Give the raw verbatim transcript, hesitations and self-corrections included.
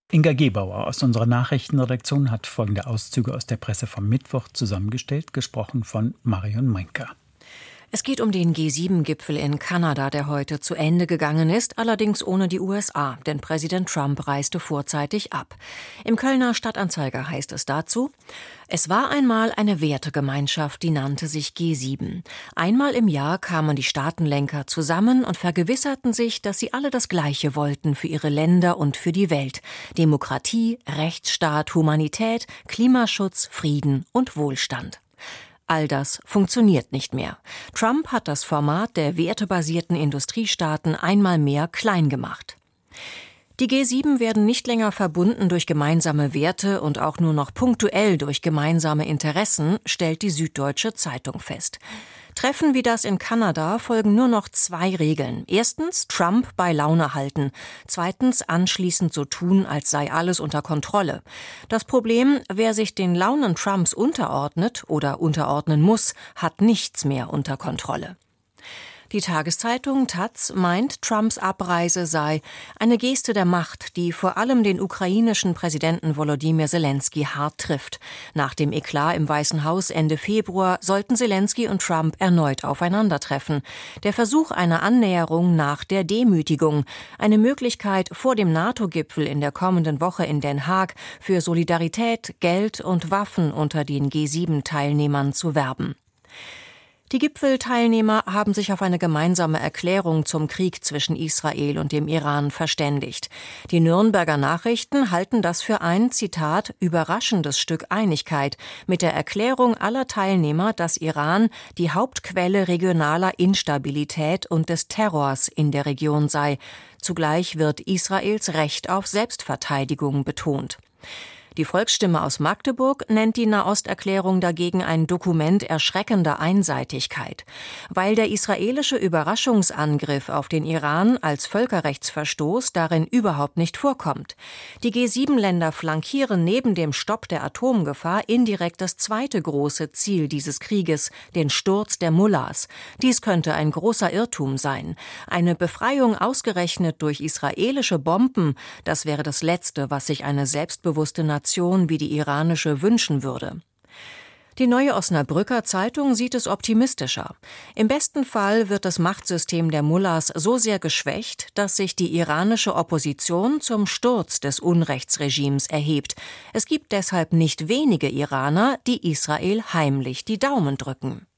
Inga Gebauer aus unserer Nachrichtenredaktion hat folgende Auszüge aus der Presse vom Mittwoch zusammengestellt, gesprochen von Marion Meinker. Es geht um den G sieben Gipfel in Kanada, der heute zu Ende gegangen ist, allerdings ohne die U S A, denn Präsident Trump reiste vorzeitig ab. Im Kölner Stadtanzeiger heißt es dazu: Es war einmal eine Wertegemeinschaft, die nannte sich G sieben. Einmal im Jahr kamen die Staatenlenker zusammen und vergewisserten sich, dass sie alle das Gleiche wollten für ihre Länder und für die Welt: Demokratie, Rechtsstaat, Humanität, Klimaschutz, Frieden und Wohlstand. All das funktioniert nicht mehr. Trump hat das Format der wertebasierten Industriestaaten einmal mehr klein gemacht. Die G sieben werden nicht länger verbunden durch gemeinsame Werte und auch nur noch punktuell durch gemeinsame Interessen, stellt die Süddeutsche Zeitung fest. Treffen wie das in Kanada folgen nur noch zwei Regeln. Erstens, Trump bei Laune halten. Zweitens, anschließend so tun, als sei alles unter Kontrolle. Das Problem, wer sich den Launen Trumps unterordnet oder unterordnen muss, hat nichts mehr unter Kontrolle. Die Tageszeitung Taz meint, Trumps Abreise sei eine Geste der Macht, die vor allem den ukrainischen Präsidenten Volodymyr Zelensky hart trifft. Nach dem Eklat im Weißen Haus Ende Februar sollten Zelensky und Trump erneut aufeinandertreffen. Der Versuch einer Annäherung nach der Demütigung, eine Möglichkeit vor dem NATO-Gipfel in der kommenden Woche in Den Haag für Solidarität, Geld und Waffen unter den G sieben Teilnehmern zu werben. Die Gipfelteilnehmer haben sich auf eine gemeinsame Erklärung zum Krieg zwischen Israel und dem Iran verständigt. Die Nürnberger Nachrichten halten das für ein, Zitat, überraschendes Stück Einigkeit mit der Erklärung aller Teilnehmer, dass Iran die Hauptquelle regionaler Instabilität und des Terrors in der Region sei. Zugleich wird Israels Recht auf Selbstverteidigung betont. Die Volksstimme aus Magdeburg nennt die Nahosterklärung dagegen ein Dokument erschreckender Einseitigkeit. Weil der israelische Überraschungsangriff auf den Iran als Völkerrechtsverstoß darin überhaupt nicht vorkommt. Die G sieben Länder flankieren neben dem Stopp der Atomgefahr indirekt das zweite große Ziel dieses Krieges, den Sturz der Mullahs. Dies könnte ein großer Irrtum sein. Eine Befreiung ausgerechnet durch israelische Bomben, das wäre das Letzte, was sich eine selbstbewusste Nation wie die iranische wünschen würde. Die Neue Osnabrücker Zeitung sieht es optimistischer. Im besten Fall wird das Machtsystem der Mullahs so sehr geschwächt, dass sich die iranische Opposition zum Sturz des Unrechtsregimes erhebt. Es gibt deshalb nicht wenige Iraner, die Israel heimlich die Daumen drücken.